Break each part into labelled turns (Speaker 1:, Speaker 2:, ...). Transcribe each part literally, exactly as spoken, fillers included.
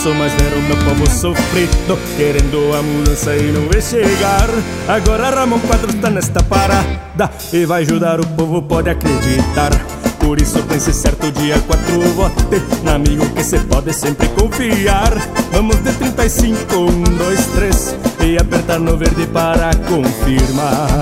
Speaker 1: passou, mas era o meu povo sofrido, querendo a mudança e não vê chegar. Agora Ramon Quadros tá nesta parada e vai ajudar o povo, pode acreditar. Por isso pense certo, dia quatro vote no amigo que cê pode sempre confiar. Vamos de trinta e cinco, um, dois, três e apertar no verde para confirmar.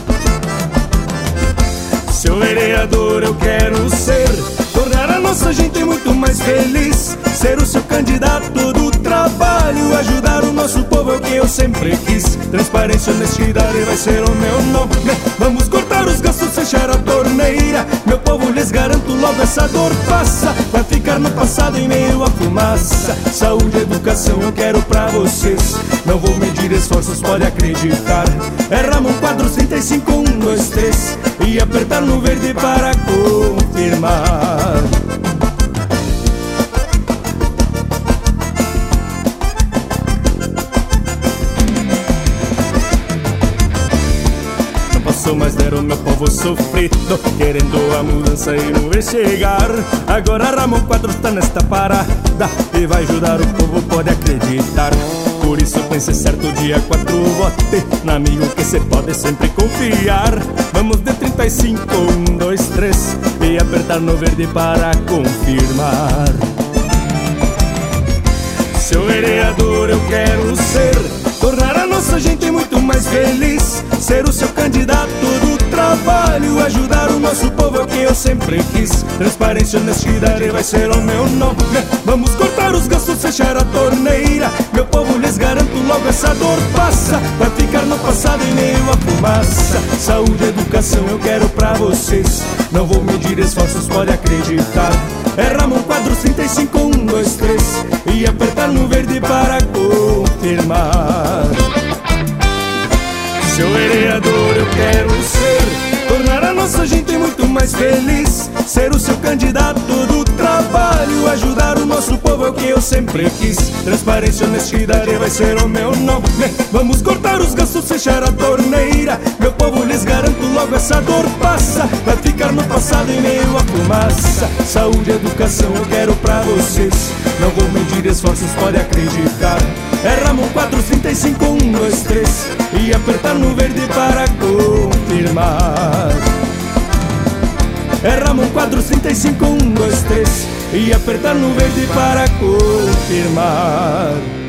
Speaker 1: Seu vereador eu quero ser, tornar a nossa gente muito mais feliz, ser o seu candidato do trabalho, ajudar o nosso povo é o que eu sempre quis. Transparência, honestidade vai ser o meu nome. Vamos cortar os gastos, fechar a torneira, meu povo lhes garanto logo essa dor passa. Vai ficar no passado em meio à fumaça. Saúde e educação eu quero pra vocês, não vou medir esforços, pode acreditar. É Ramon Quadros trinta e cinco, um, dois, três e apertar no verde para confirmar. Passou, mas era o meu povo sofrido, querendo a mudança e não vê chegar. Agora Ramon Quadros tá nesta parada e vai ajudar o povo, pode acreditar. Por isso pense certo, dia quatro vote no amigo que cê pode sempre confiar. Vamos de trinta e cinco, um, dois, três e apertar no verde para confirmar. Seu vereador eu quero ser, tornar a nossa gente muito mais feliz, ser o seu candidato do trabalho, ajudar o nosso povo é o que eu sempre quis. Transparência, honestidade vai ser o meu nome. Vamos cortar os gastos, fechar a torneira, meu povo lhes garanto logo essa dor passa. Vai ficar no passado em meio à fumaça. Saúde e educação eu quero pra vocês, não vou medir esforços, pode acreditar. É Ramon Quadros trinta e cinco, um, dois, três e apertar no verde para confirmar. Seu vereador eu quero ser, tornar a nossa gente muito mais feliz, ser o seu candidato do trabalho, ajudar o nosso povo é o que eu sempre quis. Transparência, honestidade vai ser o meu nome. Vamos cortar os gastos, fechar a torneira, meu povo lhes garanto logo essa dor passa. Vai ficar no passado em meio à fumaça. Saúde e educação eu quero pra vocês, não vou medir esforços, pode acreditar. É Ramon Quadros trinta e cinco, um, dois, três e apertar no verde para confirmar. É Ramon Quadros trinta e cinco, um, dois, três e apertar no verde para confirmar.